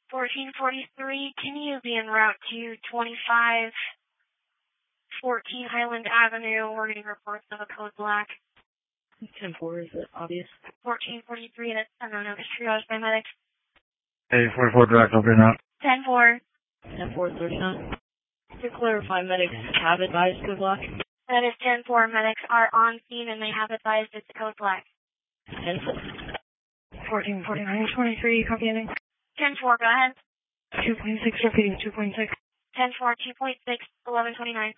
1443, can you be en route to 2514 Highland Avenue? We're getting reports of a code black. 10-4, is it obvious? 1443, that's unknown, it's triage by medics. 844 direct, over and out. 10-4. 10-4, 39. To clarify, medics have advised code black? That is 10-4, medics are on scene and they have advised it's a code black. 10-4. 1449, 23, copy ending. 10-4, go ahead. 2.6, repeating 2.6. 10-4, 2.6, 1129.